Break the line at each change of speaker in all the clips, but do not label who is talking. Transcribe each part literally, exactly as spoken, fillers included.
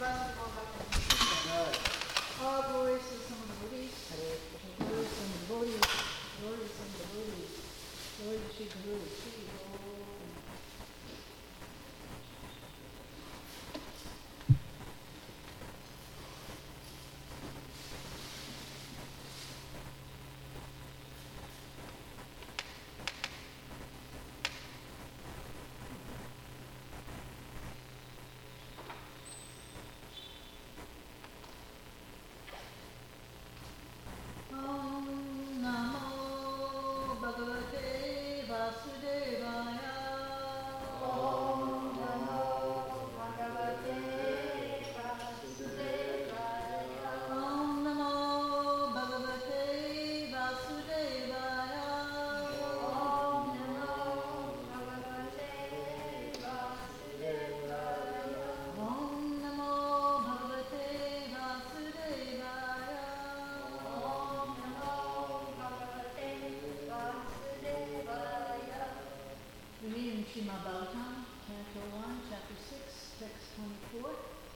request to go back to the system. All glories to some of the Buddhis, glories to the Buddhis, glories to the Buddhis, glories to Shri Guru, Shri Guru. Srimad Bhagavatam, Canto one, Chapter six, Text twenty-four.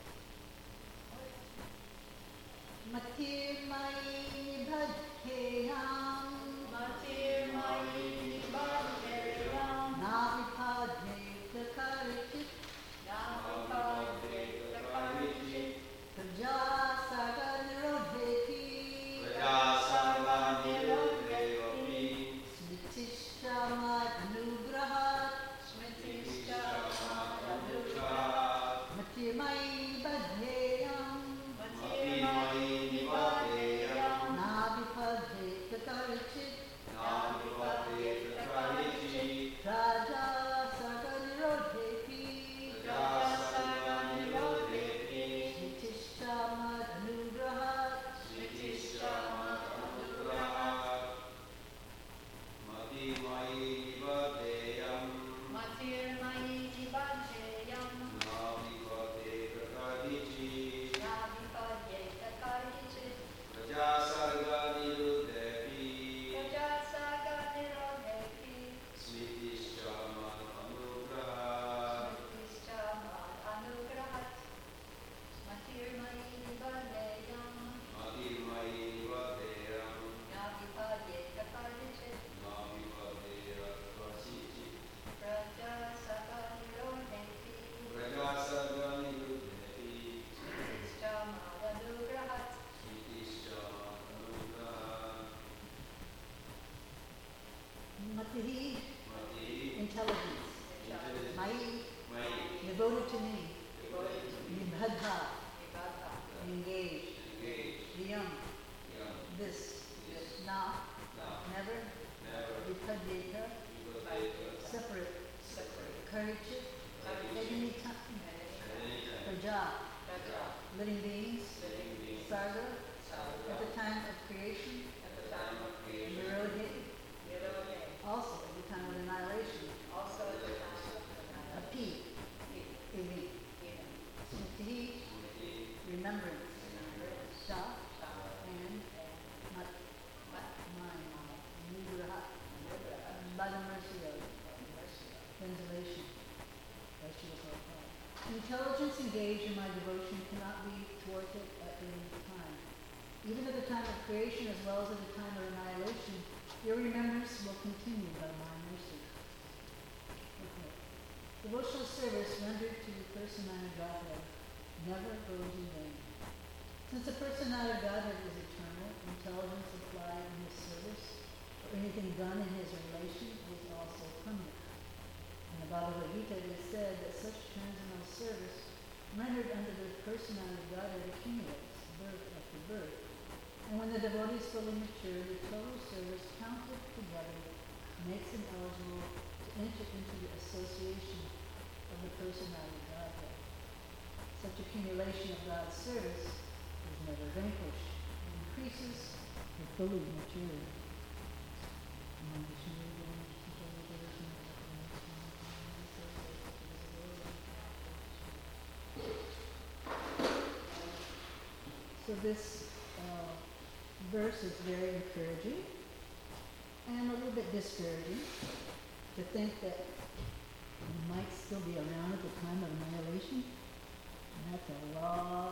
Matir Mai Bhadheyam Matir Mai Bhadheyam Navipadhe Takarichit Navipadhe Takarichit Praja Saga Nirodheti Praja Saga Nirodheti Smitishtamad Anugrahat Smitishtamad Anugrahat Matir Mai Bhadheyam Matir Mai Bhadheyam Navipadhe Takarichit Navipadhe Takarichit Praja Saga Nirodheti Praja Saga Nirodheti Smitishtamad Anugrahat Smitishtamad Anugrahat Matir Mai Bhadheyam Matir Mai Bhadheyam Navipadhe Takarichit Navipadhe Takarichit Praja Saga Nirodheti Praja Saga Nirodheti Smitishtamad Anugrahat Smitishtamad Anugrahat Matir Mai Bhadheyam Matir Mai Bhadheyam Navipadhe Takarichit Navipadhe Takarichit Praja Saga Nirodheti Praja Saga Nirodheti Smitishtamad Anugrahat Smitishtamad Anugrahat Matihi Matihi Intelligence Intelligence Mai Mai Devoted to me Devoted to me Nibhadha Nibhadha Engaged Engaged Yam Yam This This Na Na Never Never Vipadeta Vipadeta Separate Separate Karachit At any time At any time Praja Praja Living beings Living beings Sarga Sarga At the time of creation At the time of creation Nirodhe Nirodhe Also at the time of annihilation Also at the time of annihilation Api Ili Smriti Remembrance Remembrance Sha And Mat Mat Mind Nugraha By the mercy of Ventilation Intelligence engaged in my devotion cannot be thwarted at any time. Even at the time of creation as well as at the time of annihilation, your remembrance will continue by my mercy. Okay. Devotional service rendered to the personality of Godhead never goes in vain. Since the personality of Godhead is eternal, intelligence applied in his service or anything done in his relation is also permanent. In the Bhagavad Gita it is said that such transcendental service rendered under the personality of Godhead accumulates birth after birth. And when the devotee is fully mature, the total service counted together makes him eligible to enter into the association of the personality of Godhead. Such accumulation of God's service is never vanquished. It increases with fully mature. So this uh, verse is very encouraging and a little bit discouraging to think that you might still be around at the time of annihilation. That's a lot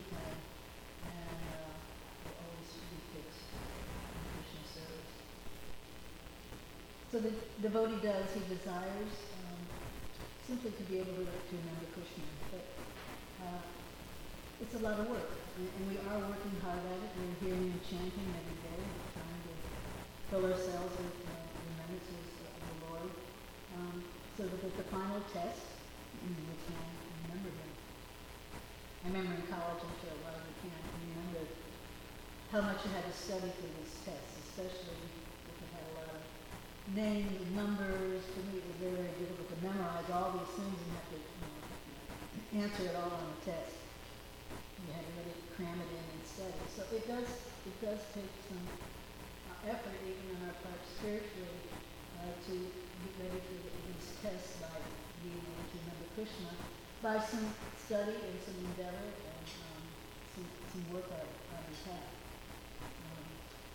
time, and uh, will always be fixed in Krishna service. So the devotee does, he desires um, simply to be able to, to remember Krishna. But uh, it's a lot of work, and, and we are working hard at it. We're hearing and chanting every day, trying to fill ourselves with uh, remembrances of the Lord, um, so that at the final test, we can remember Him. I remember in college, I'm sure a lot of you can't remember how much you had to study for these tests, especially if you had a lot of names and numbers. To me, it was very, very difficult to memorize all these things and have to, you know, answer it all on the test. You had to really cram it in and study. So it does, it does take some uh, effort, even on our part spiritually, uh, to get ready for the, these tests by being able to remember Krishna, by some study and some endeavor and um, some, some work on our behalf. Um,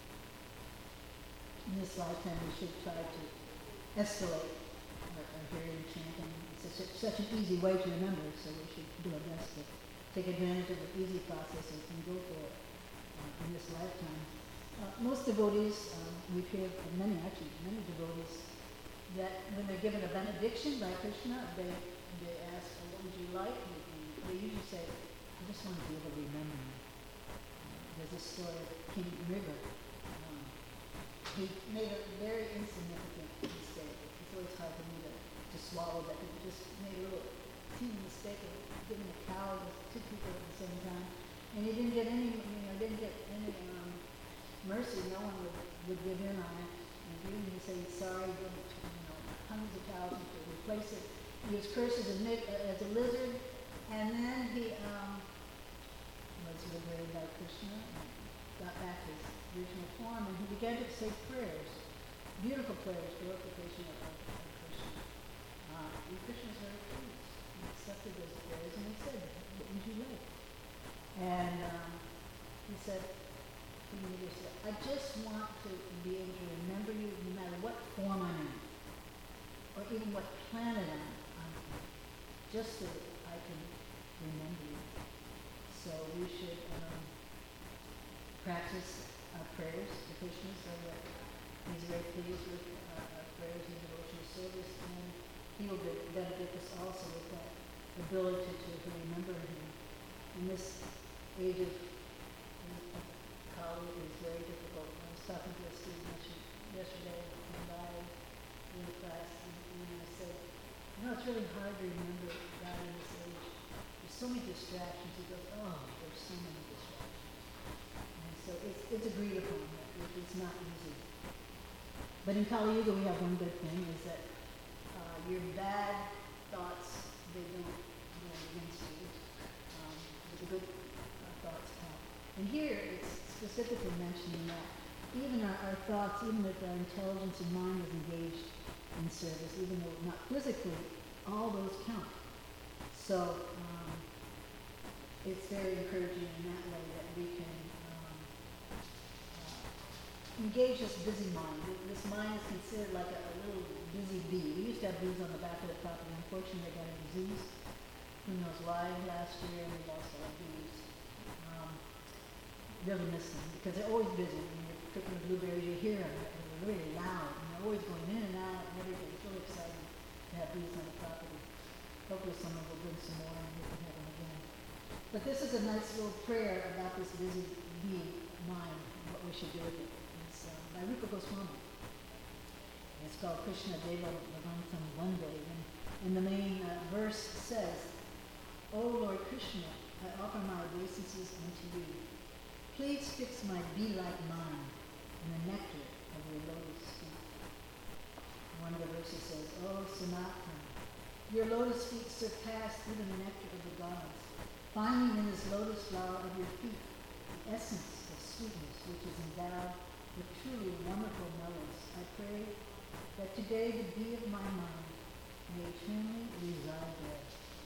in this lifetime, we should try to escalate our, our hearing and chanting. It's a, such an easy way to remember, so we should do our best to take advantage of the easy process and go for it uh, in this lifetime. Uh, most devotees, um, we've heard of many, actually, many devotees, that when they're given a benediction by Krishna, they they ask, well, what would you like? And they usually say, I just want to be able to remember you. Uh, there's a story of King River. Um, he made a very insignificant mistake. It's always hard for me to, to swallow that. He just made a little teeny mistake of giving a cow to two people at the same time. And he didn't get any, you know, didn't get any um, mercy. No one would, would give in on it. And even he said he's sorry, he didn't, you know, hundreds of thousands to replace it. He was cursed as a, as a lizard, and then he um, was liberated by Krishna and got back his original form, and he began to say prayers, beautiful prayers, glorification of, of, of Krishna. Uh, and Krishna was very pleased. He accepted those prayers, and he said, what would you like? And um, he said, I just want to be able to remember you no matter what form I'm in, or even what planet I'm on, just so that I can remember you. So we should um, practice our prayers to Krishna so that He's very pleased with our, our prayers and devotional service, and He will benefit us also with that ability to, to remember Him. In this age of Kali is very difficult. I was talking to a student yesterday and by in the class, and, and I said, you know, it's really hard to remember God in this age. There's so many distractions. He goes, oh, there's so many distractions. And so it's, it's agreed upon that it's not easy. But in Kali Yuga, we have one good thing, is that uh, your bad thoughts, they don't go against you. Um, the good uh, thoughts count. And here, it's specifically mentioning that even our, our thoughts, even if our intelligence and mind is engaged in service, even though not physically, all those count. So um, it's very encouraging in that way that we can um, uh, engage this busy mind. This mind is considered like a, a little busy bee. We used to have bees on the back of the property. Unfortunately, they got a disease. Who knows why? Last year, we lost our bees. Um, really miss them because they're always busy. When you're picking the blueberries, you hear them. They're really loud, and they're always going in and out and everything. It's really exciting to have bees on the property. Hopefully someone will bring some more and we can have them again. But this is a nice little prayer about this busy bee mind and what we should do with it. It's uh, by Rupa Goswami. It's called Krishna Deva Levantam Vande. And, and the main uh, verse says, O Lord Krishna, I offer my obeisances unto you. Please fix my bee-like mind in the nectar of your lotus feet. One of the verses says, O Sanatana, your lotus feet surpass even the nectar of the gods, finding in this lotus flower of your feet the essence of sweetness which is endowed with truly wonderful melons. I pray that today the bee of my mind may eternally reside there.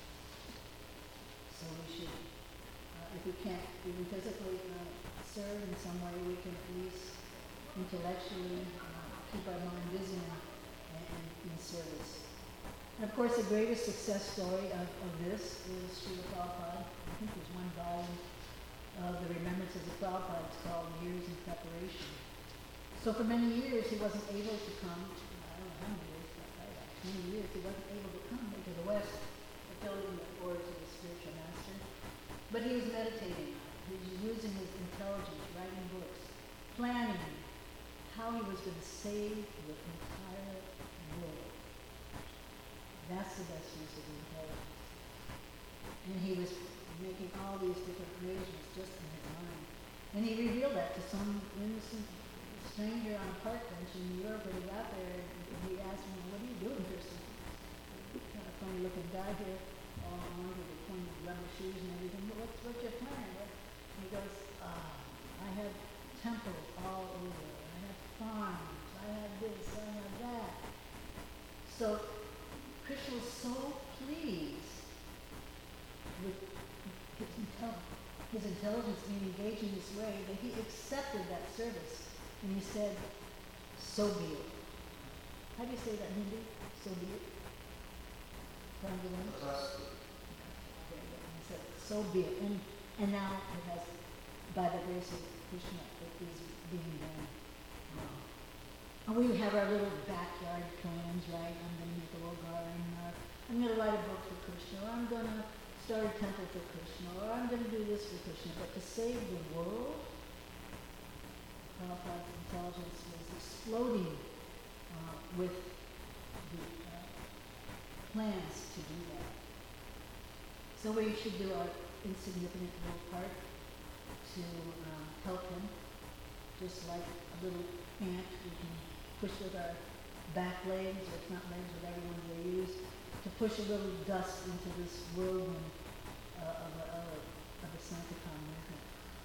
So we should, uh, if we can't even physically uh, serve in some way, we can at least intellectually uh, keep our mind busy and, and in service. And of course, the greatest success story of, of this is Srila Prabhupada. I think there's one volume of the remembrances of Prabhupada. It's called Years in Preparation. So for many years he wasn't able to come, I don't know how many years, but probably like twenty years, he wasn't able to come into the West, fulfilling the orders of the spiritual master. But he was meditating. He was using his intelligence, writing books, planning how he was going to save the entire world. That's the best use of the intelligence. And he was making all these different arrangements just in his mind. And he revealed that to some innocent stranger on a park bench in New York when he got there, and he asked him, what are you doing here? Some kind of funny looking guy here, all armed with the pointed rubber shoes and everything. But what's, what's your plan? What? And he goes, ah, I have temples all over. I have farms. I have this. I have that. So Krishna was so pleased with his, intel- his intelligence being engaged in this way that he accepted that service. And he said, so be it. How do you say that in Hindi? So be it? From the one? He said, so be it. And, and now it has, by the grace of Krishna, it is being done. Wow. And we have our little backyard plans, right? I'm going to make a little garden, or I'm going to write a book for Krishna, or I'm going to start a temple for Krishna, or I'm going to do this for Krishna. But to save the world, Prabhupada's intelligence was exploding uh, with the uh, plans to do that. So we should do our insignificant little part to uh, help him, just like a little ant we can push with our back legs or front legs, whatever one they use, to push a little dust into this whirlwind uh, of a, of a, of a Sankirtan movement.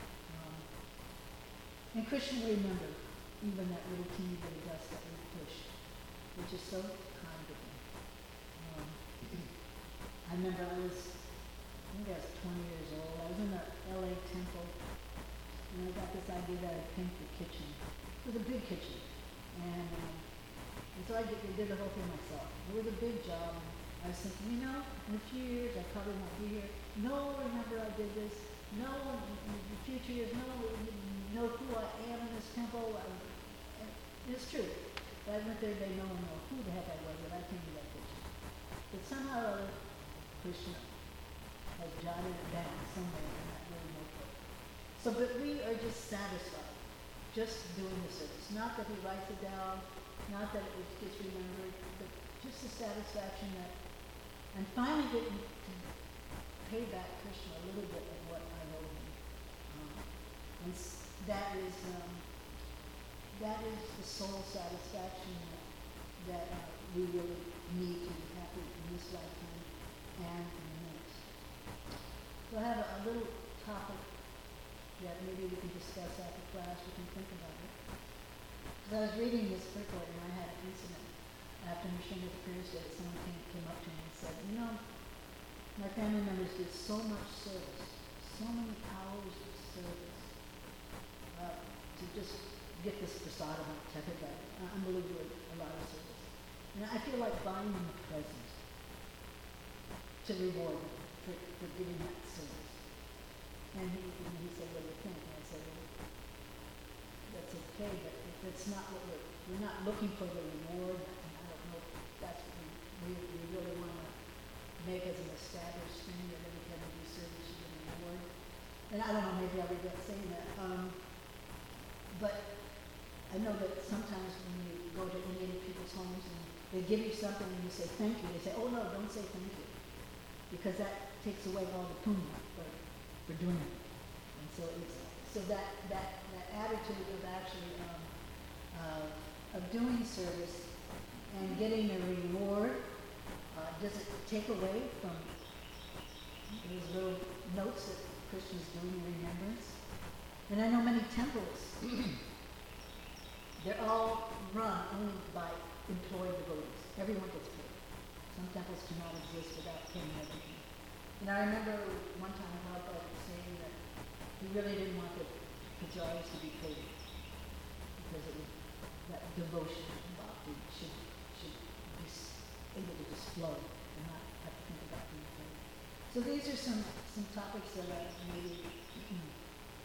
And Krishna will remember even that little teeny bit of dust that we pushed, which is so kind of him. Um, I remember I was, I think I was twenty years old. I was in the L A temple, and I got this idea that I'd paint the kitchen. It was a big kitchen, and, um, and so I did, I did the whole thing myself. It was a big job. I was thinking, you know, in a few years I probably won't be here. No, remember I did this. No, in the future years, no, know who I am in this temple. I, it's true. But I went there, they no one know who the heck I was, but I came to that picture. But somehow or other, Krishna has jotted it down somewhere in that little notebook. So, but we are just satisfied, just doing the service. Not that he writes it down, not that it gets remembered, but just the satisfaction that, and finally getting to pay back Krishna a little bit of what I owe him. Um, and that is um, that is the soul satisfaction that, that uh, we really need to be happy in this lifetime and in the next. So I have a, a little topic that maybe we can discuss after class. We can think about it. Because I was reading this booklet and I had an incident after Nrsimha Thursday. Someone came, came up to me and said, you know, my family members did so much service, so many hours of service, uh, to just get this prasadam at Tekagaya. Uh, unbelievably, a lot of service. And I feel like buying them a present to reward them for, for giving that service. And he, and he said, what do you think? And I said, well, that's okay, but if it's not what we're, we're not looking for the reward, and I don't know if that's what we, we, we really want to make as an established thing, that every time we do service you get a reward. And I don't know, maybe I regret saying that. Um, but I know that sometimes when you go to Indian people's homes and they give you something and you say thank you, they say, oh no, don't say thank you. Because that takes away all the punya for, for doing it. And so it's, so that, that, that attitude of actually, um, uh, of doing service and getting a reward, uh, does it take away from those little notes that Krishna's doing in remembrance? And I know many temples, they're all run only by employed devotees. Everyone gets paid. Some temples cannot exist without paying everything. And I remember one time Prabhupada was saying that he really didn't want the pujaris to be paid because it was that devotion and bhakti should, should be able to just flow and not have to think about being paid. So these are some, some topics that I maybe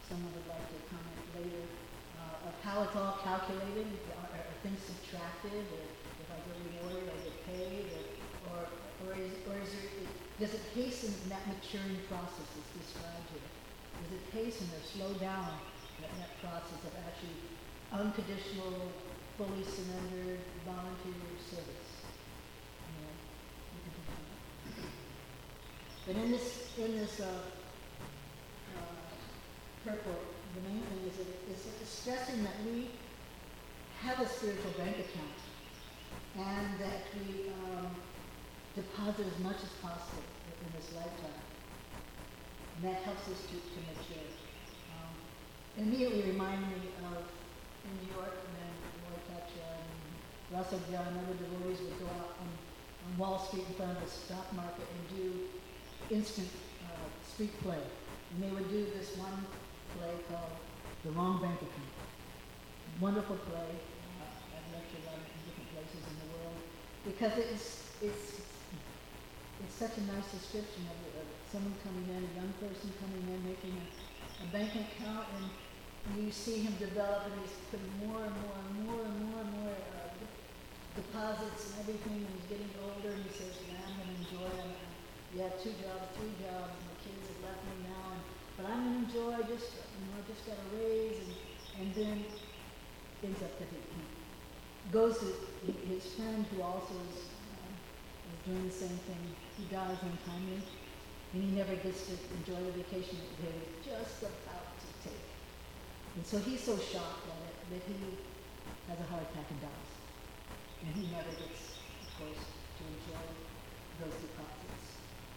someone would like to comment later, uh, of how it's all calculated, are, are things subtracted, or if I get rewarded, I get paid, or, or, or is, or is there, does it hasten that maturing process that's described here? Does it hasten or slow down that, that process of actually unconditional, fully surrendered, volunteer service? You know, you can think about it. But in this, in this, uh, uh, purport, the main thing is that it is stressing that we have a spiritual bank account and that we um, deposit as much as possible in this lifetime. And that helps us to, to mature. Um, immediately reminded me of in New York when Roy Ketcha and Russell Gill and other devotees would go out on, on Wall Street in front of the stock market and do instant uh, street play. And they would do this one play called The Wrong Bank Account. Wonderful play. Uh, I've lectured on it in different places in the world because it's it's it's such a nice description of, of someone coming in, a young person coming in, making a, a bank account, and you see him develop, and he's putting more and more and more and more and more uh, deposits and everything, and he's getting older, and he says, "Man, I'm going to enjoy it. You have two jobs, three jobs, and the kids have left me now, and, but I'm going to enjoy just, you know, just got a raise," and, and then ends up that he, he goes to his friend who also is, uh, is doing the same thing. He dies untimely, and he never gets to enjoy the vacation that he was just about to take. And so he's so shocked at it that he has a heart attack and dies. And he never gets, of course, to enjoy those deposits.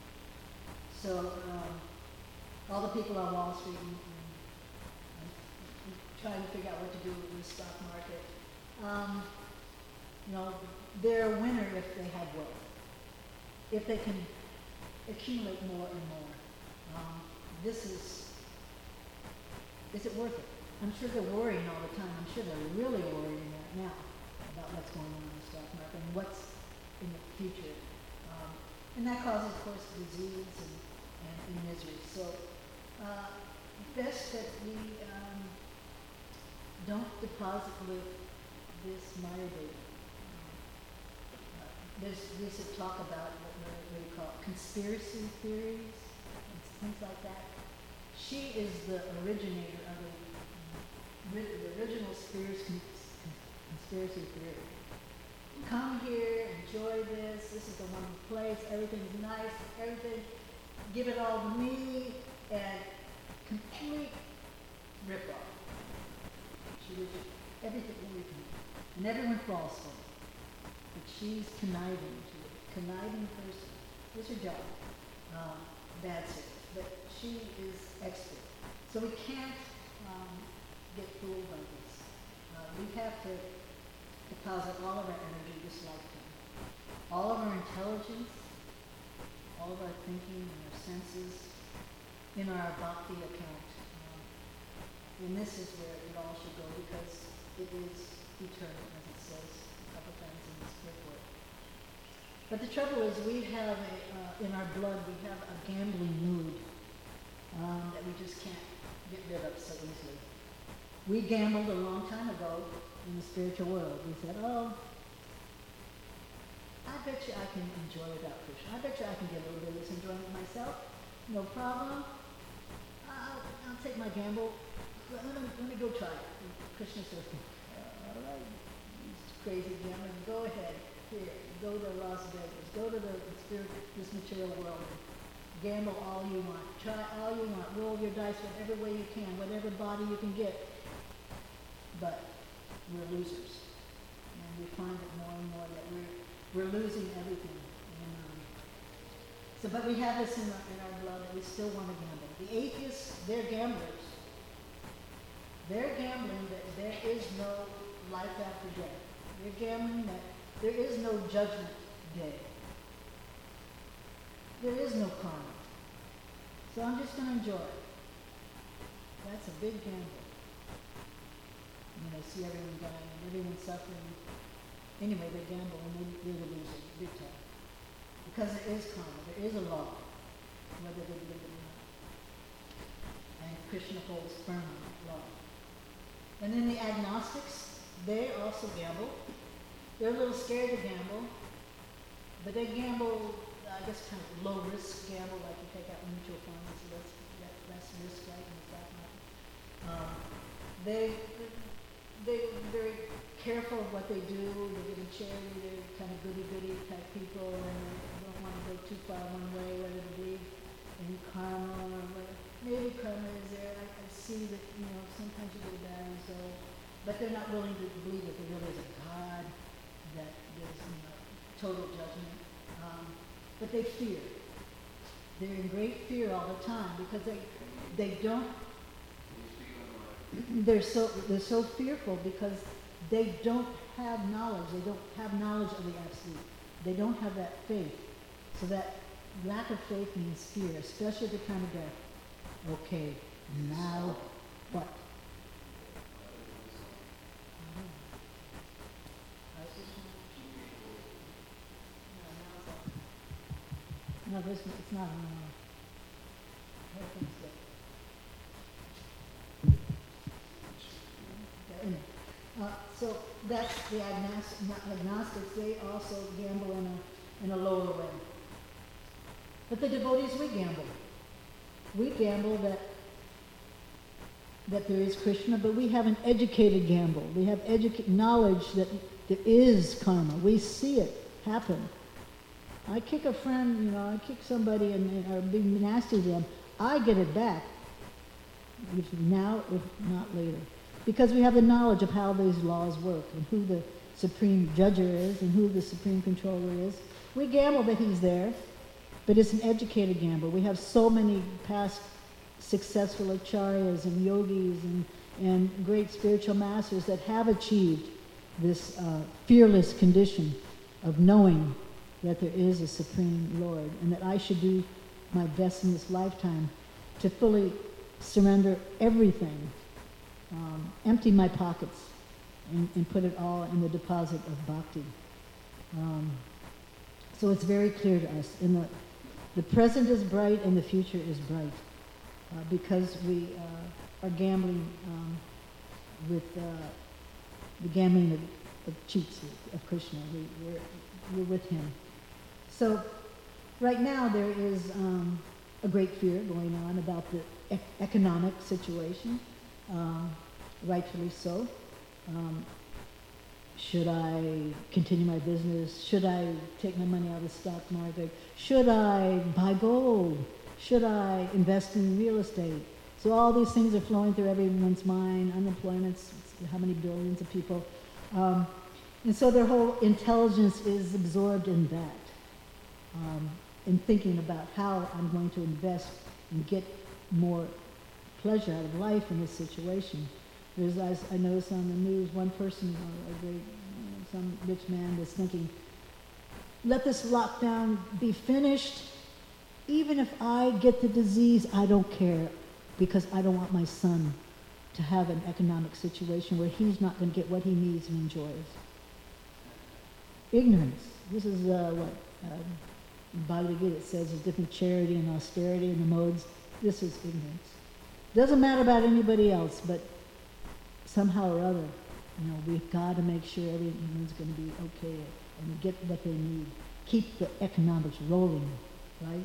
So um, all the people on Wall Street and, and, and trying to figure out what to do with the stock market, um, you know, they're a winner if they have wealth, if they can accumulate more and more. Um, this is, is it worth it? I'm sure they're worrying all the time. I'm sure they're really worrying right now about what's going on in the stock market and what's in the future. Um, and that causes, of course, disease and, and, and misery. So uh, best that we um, don't deposit with this Maya baby. Uh, there's there's a talk about what, what do you call it, conspiracy theories and things like that. She is the originator of the, the original spirits conspiracy theory. Come here, enjoy this. This is the one place. Everything's nice. Everything. Give it all to me, and complete rip-off. She was everything everything, and everyone falls for it. But she's conniving. She's a conniving person. What's her job? Um, bad service. But she is expert. So we can't um, get fooled by this. Uh, we have to deposit all of our energy this lifetime. All of our intelligence, all of our thinking and our senses in our bhakti account. Um, and this is where it all should go because it is eternal, as it says a couple times in this report. But the trouble is we have, a, uh, in our blood, we have a gambling mood um, that we just can't get rid of so easily. We gambled a long time ago in the spiritual world. We said, oh, I bet you I can enjoy without Krishna. I bet you I can get a little bit of this enjoyment myself. No problem. I'll, I'll take my gamble. Let, let, me, let me go try it. And Krishna says, all right, you crazy gambler, go ahead. Here, go to Las Vegas. Go to the spirit, this material world. Gamble all you want. Try all you want. Roll your dice whatever way you can, whatever body you can get. But we're losers. And we find it more and more that we're, we're losing everything. And, um, so, but we have this in our, in our blood that we still want to gamble. The atheists, they're gamblers. They're gambling that there is no life after death. They're gambling that there is no judgment day. There is no karma. So I'm just going to enjoy it. That's a big gamble. You know, see everyone dying and everyone suffering. Anyway, they gamble and they, they're the losers, big time. Because there is karma, there is a law, whether they believe it or not. and Krishna holds firm on that law. And then the agnostics, they also gamble. They're a little scared to gamble, but they gamble, I guess, kind of low risk gamble, like you take out mutual funds, so that's that, less risk, right, in the stock market. Um, they they're very careful of what they do. They give a charity. They're kind of goody goody type people, and they don't want to go too far one way, whether it be in karma or whatever. Maybe karma is there. I, I see that, you know, sometimes you get a bad result, but they're not willing to believe that there really is a God that gives, you know, total judgment. Um, but they fear. They're in great fear all the time because they they don't. They're so they're so fearful because they don't have knowledge. They don't have knowledge of the absolute. They don't have that faith. So that lack of faith means fear, especially at the time of death. Okay, now what? No, this it's not. No, no. Uh, so that's the agnost- agnostics. They also gamble in a in a lower way. But the devotees, we gamble. We gamble that that there is Krishna, but we have an educated gamble. We have educa- knowledge that there is karma. We see it happen. I kick a friend, you know, I kick somebody and, and or be nasty to them. I get it back. If now, if not later. Because we have the knowledge of how these laws work and who the supreme judger is and who the supreme controller is. We gamble that he's there, but it's an educated gamble. We have so many past successful acharyas and yogis and, and great spiritual masters that have achieved this uh, fearless condition of knowing that there is a supreme Lord and that I should do my best in this lifetime to fully surrender everything. Um, empty my pockets and, and put it all in the deposit of bhakti. Um, so it's very clear to us. In the, the present is bright and the future is bright uh, because we uh, are gambling um, with uh, the gambling of, of cheats of Krishna. We, we're, we're with him. So right now there is um, a great fear going on about the e- economic situation. Um, rightfully so. Um, should I continue my business? Should I take my money out of the stock market? Should I buy gold? Should I invest in real estate? So all these things are flowing through everyone's mind. Unemployment, how many billions of people. Um, and so their whole intelligence is absorbed in that. Um, in thinking about how I'm going to invest and get more pleasure out of life in this situation. There's, as I noticed on the news, one person, or a great, you know, some rich man was thinking, let this lockdown be finished. Even if I get the disease, I don't care, because I don't want my son to have an economic situation where he's not going to get what he needs and enjoys. Ignorance. This is uh, what uh, in Bhagavad Gita it says, there's different charity and austerity in the modes. This is ignorance. Doesn't matter about anybody else, but somehow or other, you know, we've got to make sure everyone's going to be okay and get what they need. Keep the economics rolling, right?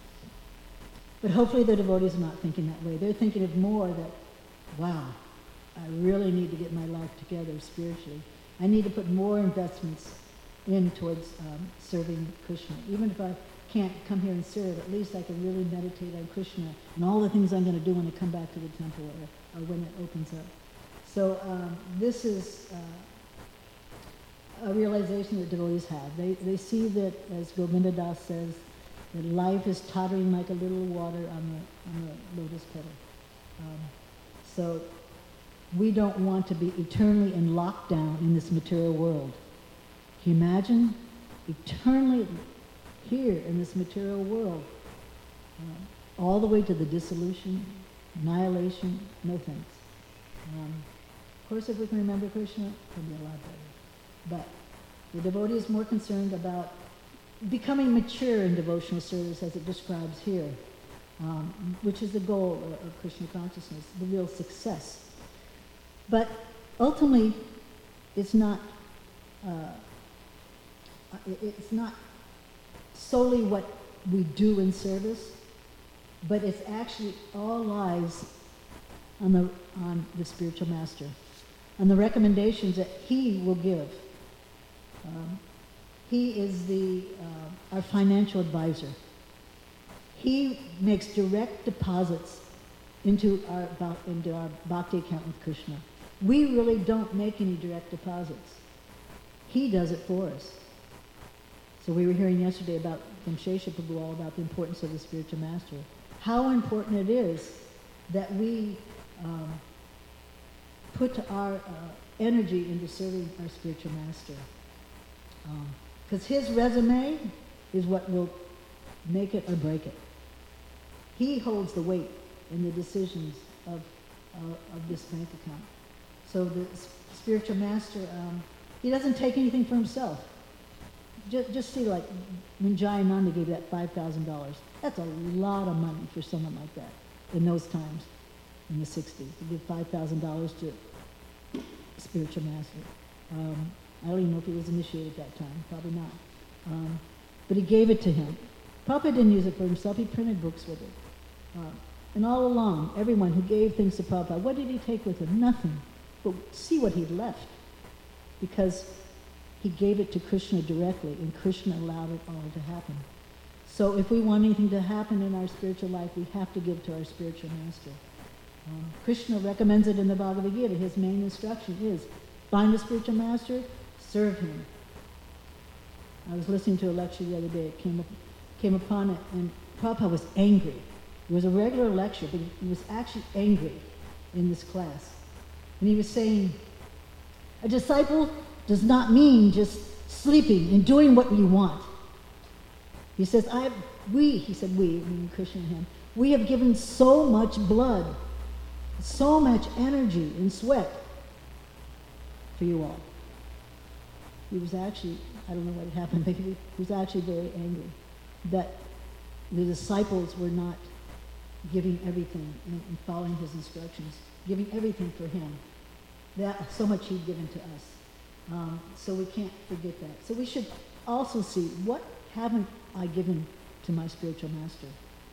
But hopefully the devotees are not thinking that way. They're thinking of more that, wow, I really need to get my life together spiritually. I need to put more investments in towards um, serving Krishna. Even if I can't come here and serve, at least I can really meditate on Krishna and all the things I'm going to do when I come back to the temple or, or when it opens up. So um, this is uh, a realization that devotees have. They, they see that, as Govinda Das says, that life is tottering like a little water on the, on the lotus petal. Um, so we don't want to be eternally in lockdown in this material world. Can you imagine? Eternally here in this material world, uh, all the way to the dissolution, annihilation, no thanks. Um, of course, if we can remember Krishna, it'll be a lot better. But the devotee is more concerned about becoming mature in devotional service, as it describes here. um, which is the goal of, of Krishna consciousness, the real success. But ultimately, it's not, uh, it's not solely what we do in service, but it's actually all lies on the, on the spiritual master, on the recommendations that he will give. Um, he is the, uh, our financial advisor. He makes direct deposits into our, into our bhakti account with Krishna. We really don't make any direct deposits. He does it for us. So we were hearing yesterday about from Shesha Prabhu all about the importance of the spiritual master. How important it is that we um, put our uh, energy into serving our spiritual master. Because um, his resume is what will make it or break it. He holds the weight in the decisions of, uh, of this bank account. So the spiritual master, um, he doesn't take anything for himself. Just, just see, like, when Jayananda gave that five thousand dollars, that's a lot of money for someone like that in those times, in the sixties, to give five thousand dollars to a spiritual master. Um, I don't even know if he was initiated at that time, probably not. Um, but he gave it to him. Prabhupada didn't use it for himself, he printed books with it. Uh, and all along, everyone who gave things to Prabhupada, what did he take with him? Nothing. But see what he left. Because he gave it to Krishna directly, and Krishna allowed it all to happen. So if we want anything to happen in our spiritual life, we have to give to our spiritual master. Um, Krishna recommends it in the Bhagavad Gita. His main instruction is, find a spiritual master, serve him. I was listening to a lecture the other day. It came, up, came upon it, and Prabhupada was angry. It was a regular lecture, but he was actually angry in this class. And he was saying, a disciple does not mean just sleeping and doing what you want. He says, I have, we, he said we, meaning Krishna and him, we have given so much blood, so much energy and sweat for you all. He was actually, I don't know what had happened, but he was actually very angry that the disciples were not giving everything and, and following his instructions, giving everything for him. That so much he'd given to us. Um, so we can't forget that. So we should also see, what haven't I given to my spiritual master?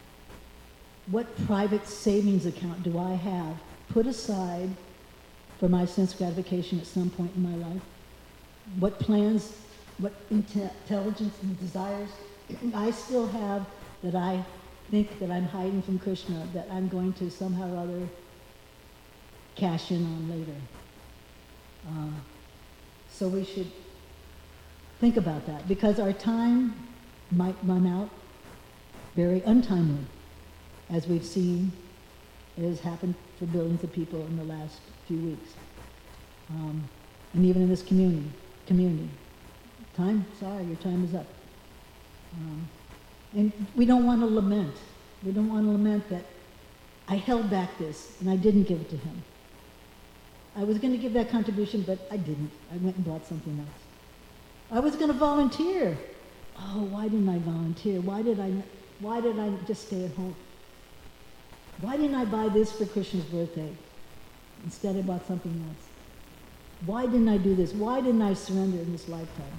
What private savings account do I have put aside for my sense gratification at some point in my life? What plans, what intelligence and desires I still have that I think that I'm hiding from Krishna, that I'm going to somehow or other cash in on later? Uh, so we should think about that, because our time might run out very untimely, as we've seen it has happened for billions of people in the last few weeks. Um, and even in this community, community. Time, sorry, your time is up. Um, and we don't want to lament. We don't want to lament that I held back this and I didn't give it to him. I was going to give that contribution, but I didn't. I went and bought something else. I was going to volunteer. Oh, why didn't I volunteer? Why did I, why did I just stay at home? Why didn't I buy this for Krishna's birthday? Instead I bought something else. Why didn't I do this? Why didn't I surrender in this lifetime?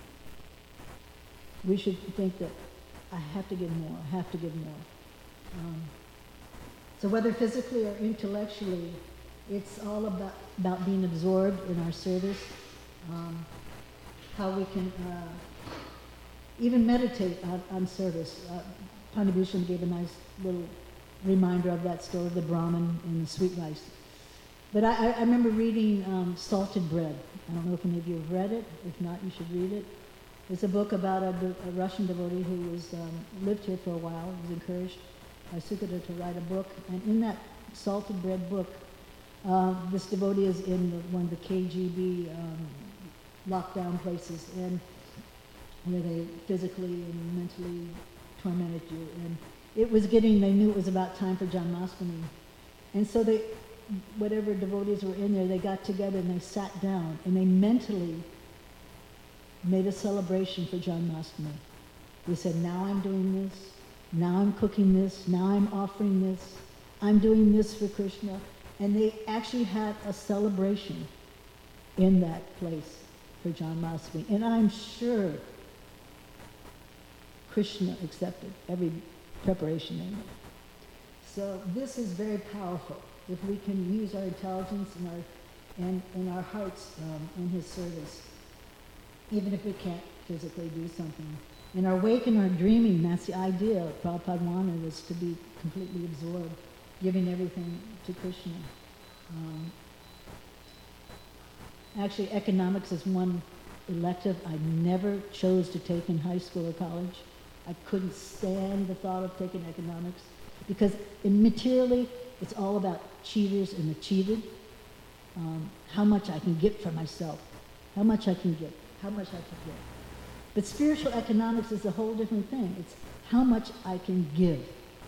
We should think that I have to give more, I have to give more. Um, so whether physically or intellectually, it's all about, about being absorbed in our service, um, how we can uh, even meditate on, on service. Uh, Pandabhushan gave a nice little reminder of that story of the Brahmin and the sweet rice. But I, I remember reading um, Salted Bread. I don't know if any of you have read it. If not, you should read it. It's a book about a, a Russian devotee who was um, lived here for a while. He was encouraged by Sukada to write a book. And in that Salted Bread book, uh, this devotee is in the, one of the K G B um, lockdown places, and where they physically and mentally tormented you. And it was getting, they knew it was about time for Janmashtami. And so they, whatever devotees were in there, they got together and they sat down and they mentally made a celebration for Janmashtami. They said, now I'm doing this, now I'm cooking this, now I'm offering this, I'm doing this for Krishna. And they actually had a celebration in that place for Janmashtami. And I'm sure Krishna accepted every preparation they made. So this is very powerful. If we can use our intelligence and our and, and our hearts um, in his service, even if we can't physically do something. In our wake and our dreaming, that's the idea. Prabhupada wanted was to be completely absorbed, giving everything to Krishna. Um, actually, economics is one elective I never chose to take in high school or college. I couldn't stand the thought of taking economics because in materially, it's all about cheaters and the cheated. Um, how much I can get for myself, how much I can get, how much I can get. But spiritual economics is a whole different thing. It's how much I can give,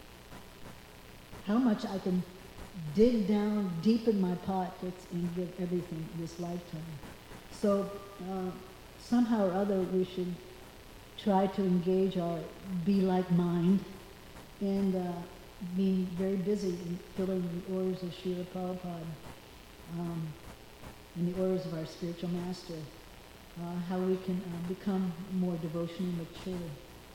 how much I can dig down deep in my pockets and give everything this lifetime. So uh, somehow or other we should try to engage our be-like mind and uh, be very busy in filling the orders of Srila Prabhupada. Um, in the orders of our spiritual master, uh, how we can uh, become more devotionally mature.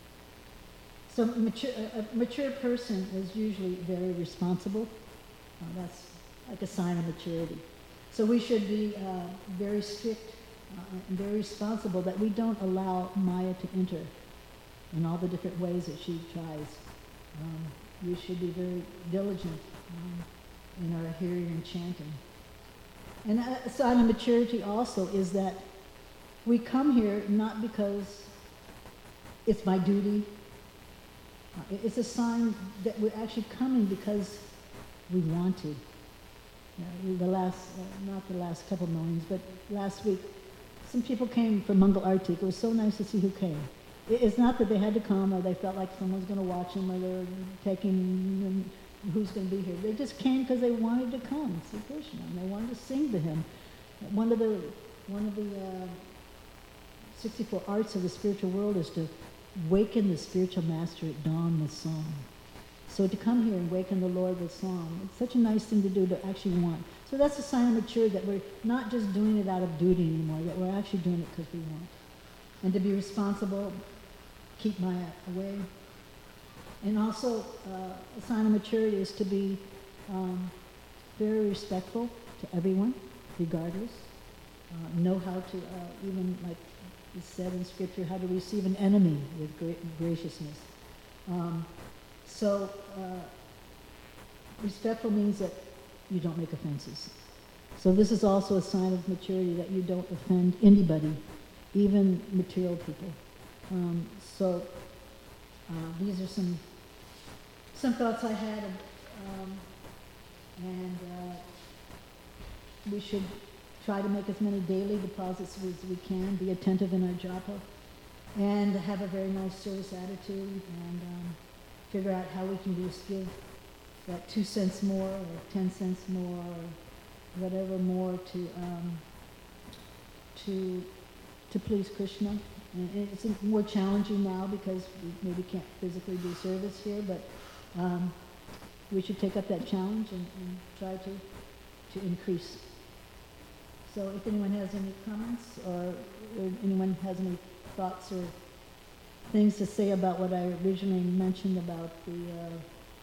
So mature, a, a mature person is usually very responsible. Uh, that's like a sign of maturity. So we should be uh, very strict uh, and very responsible that we don't allow Maya to enter in all the different ways that she tries. Um, we should be very diligent um, in our hearing and chanting. And a sign of maturity also is that we come here not because it's my duty. Uh, it's a sign that we're actually coming because we want to. Uh, the last, uh, not the last couple mornings, but last week, some people came for Mangal Artik. It was so nice to see who came. It, it's not that they had to come or they felt like someone's going to watch them or they're taking them. Who's going to be here? They just came because they wanted to come and see Krishna, and they wanted to sing to him. One of the one of the uh, sixty-four arts of the spiritual world is to waken the spiritual master at dawn with song. So to come here and waken the Lord with song, it's such a nice thing to do to actually want. So that's a sign of maturity that we're not just doing it out of duty anymore, that we're actually doing it because we want. And to be responsible, keep Maya away. And also, uh, a sign of maturity is to be um, very respectful to everyone, regardless. Uh, know how to, uh, even like is said in Scripture, how to receive an enemy with gra- graciousness. Um, so, uh, respectful means that you don't make offenses. So this is also a sign of maturity, that you don't offend anybody, even material people. Um, so, Uh, these are some some thoughts I had, um, and uh, we should try to make as many daily deposits as we can, be attentive in our japa, and have a very nice service attitude, and um, figure out how we can just give that two cents more, or ten cents more, or whatever more to um, to to please Krishna. And it's more challenging now because we maybe can't physically do service here, but um, we should take up that challenge and, and try to, to increase. So if anyone has any comments, or, or anyone has any thoughts or things to say about what I originally mentioned about the, uh,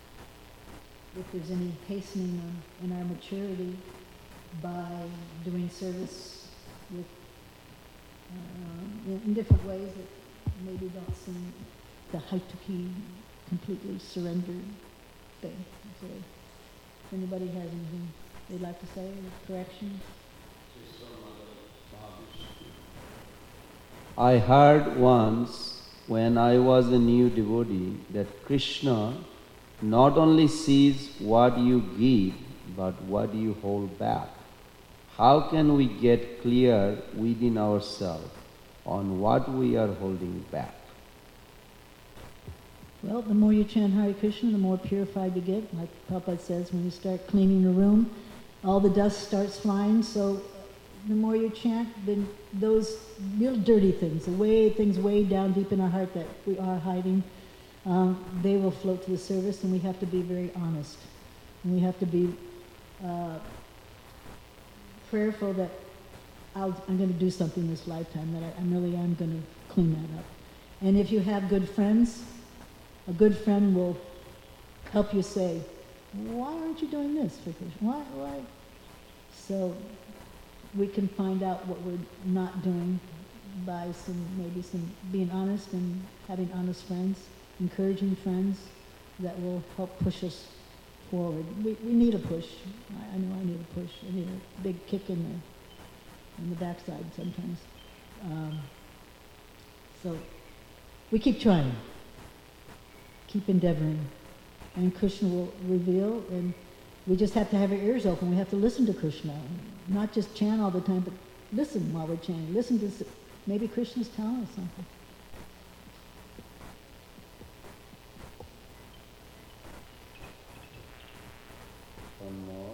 if there's any hastening on, in our maturity by doing service with Uh, in, in different ways that maybe don't seem the Haituki completely surrendered thing. So if anybody has anything they'd like to say, or corrections?
I heard once when I was a new devotee that Krishna not only sees what you give, but what you hold back. How can we get clear within ourselves on what we are holding back?
Well, the more you chant Hare Krishna, the more purified you get. Like Prabhupada says, when you start cleaning the room, all the dust starts flying. So the more you chant, then those real dirty things, the way things way down deep in our heart that we are hiding, um, they will float to the service, and we have to be very honest. And we have to be uh, prayerful that I'll, I'm going to do something this lifetime, that I, I really am going to clean that up. And if you have good friends, a good friend will help you say, why aren't you doing this for Krishna? Why, why? So we can find out what we're not doing by some, maybe some, being honest and having honest friends, encouraging friends that will help push us forward. We, we need a push. I, I know I need a push. I need a big kick in the, in the backside sometimes. Um, so we keep trying, keep endeavoring, and Krishna will reveal, and we just have to have our ears open. We have to listen to Krishna, not just chant all the time, but listen while we're chanting. Listen to, maybe Krishna's telling us something.
One more.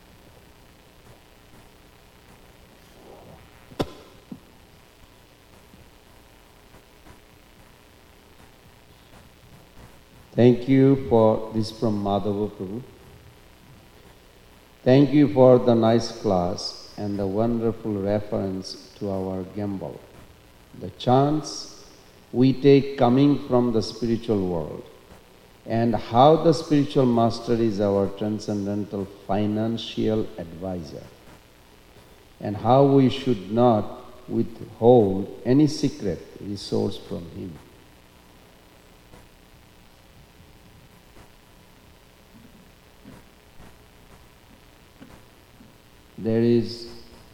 Thank you for this from Madhava Prabhu. Thank you for the nice class and the wonderful reference to our gamble. The chants we take coming from the spiritual world, and how the spiritual master is our transcendental financial advisor, and how we should not withhold any secret resource from him. There is,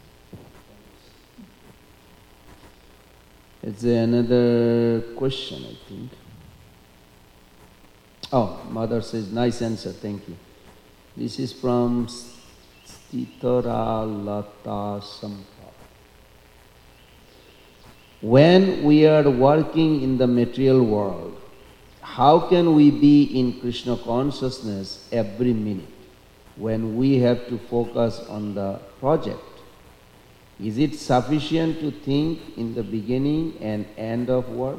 it's another question, I think. Oh, Mother says, nice answer, thank you. This is from Stithara Lata Sampha. When we are working in the material world, how can we be in Krishna consciousness every minute when we have to focus on the project? Is it sufficient to think in the beginning and end of work?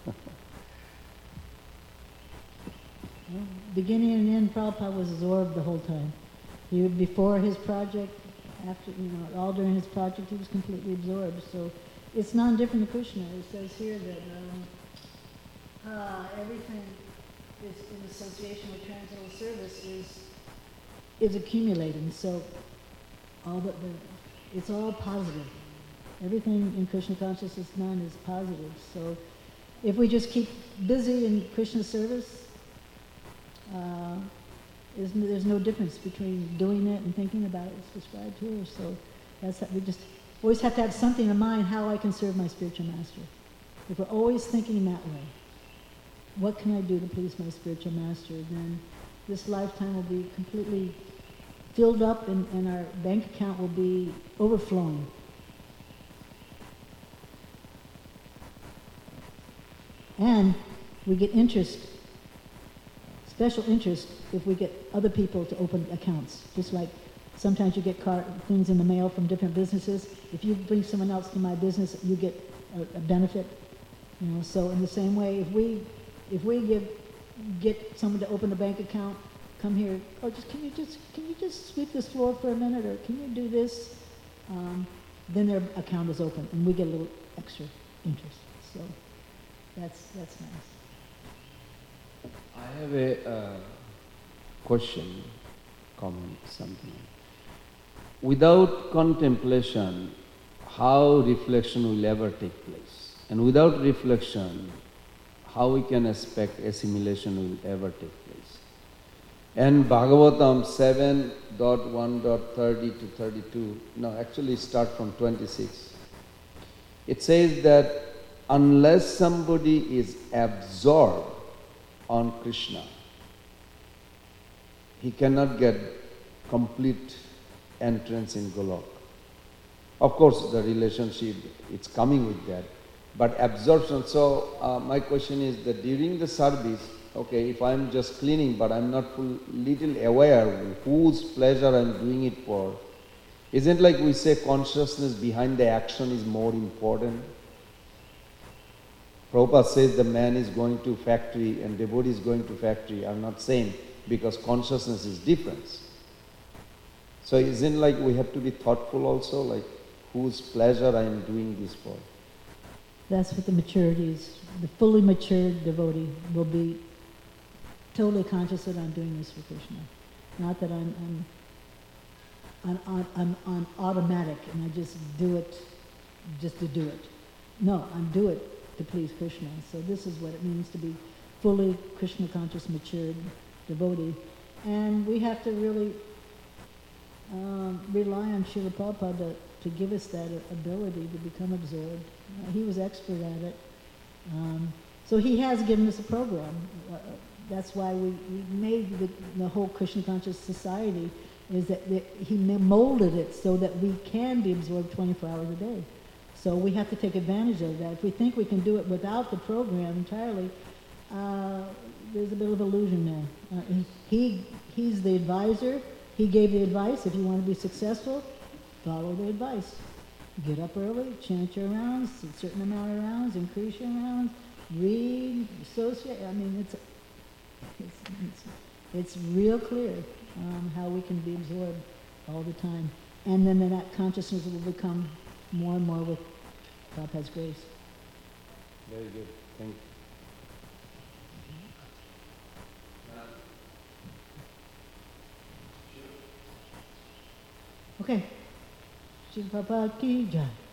Beginning and end, Prabhupada was absorbed the whole time. He would, before his project, after, you know, all during his project, he was completely absorbed. So it's non-different to Krishna. It says here that um, uh, everything is in association with transcendental service is is accumulating. So all the, the it's all positive. Everything in Krishna consciousness nine is positive. So if we just keep busy in Krishna service, uh, there's, there's no difference between doing it and thinking about it. It's described here. So that's we just always have to have something in mind how I can serve my spiritual master. If we're always thinking that way, what can I do to please my spiritual master? Then this lifetime will be completely filled up, and, and our bank account will be overflowing. And we get interest, special interest, if we get other people to open accounts. Just like sometimes you get car, things in the mail from different businesses. If you bring someone else to my business, you get a, a benefit. You know, so in the same way, if we if we give get someone to open a bank account, come here, oh, just can you just can you just sweep this floor for a minute, or can you do this? Um, then their account is open, and we get a little extra interest. So that's that's nice.
I have a uh, question, comment, something. Without contemplation, how reflection will ever take place? And without reflection, how we can expect assimilation will ever take place? And Bhagavatam seven one thirty to thirty-two, no, actually start from twenty-six. It says that unless somebody is absorbed on Krishna, he cannot get complete entrance in Golok. Of course, the relationship, it's coming with that. But absorption, so uh, my question is that during the service, okay, if I'm just cleaning but I'm not full, little aware whose pleasure I'm doing it for, isn't like we say consciousness behind the action is more important? Prabhupada says the man is going to factory and devotee is going to factory are not same because consciousness is different. So isn't like we have to be thoughtful also, like whose pleasure I am doing this for?
That's what the maturity is. The fully matured devotee will be totally conscious that I'm doing this for Krishna. Not that I'm, I'm, I'm, on, I'm on automatic and I just do it just to do it. No, I'm do it to please Krishna. So this is what it means to be fully Krishna conscious, matured devotee. And we have to really um, rely on Srila Prabhupada to, to give us that ability to become absorbed. Uh, he was expert at it. Um, so he has given us a program. Uh, that's why we, we made the, the whole Krishna conscious society, is that, that he molded it so that we can be absorbed twenty-four hours a day. So we have to take advantage of that. If we think we can do it without the program entirely, uh, there's a bit of illusion there. Uh, he, he's the advisor. He gave the advice. If you want to be successful, follow the advice. Get up early, chant your rounds, a certain amount of rounds, increase your rounds, read, associate. I mean, it's it's, it's, it's real clear um, how we can be absorbed all the time. And then that consciousness will become more and more with Prabhupada's grace.
Very good. Thank you.
Okay. Srila Prabhupada ki jai.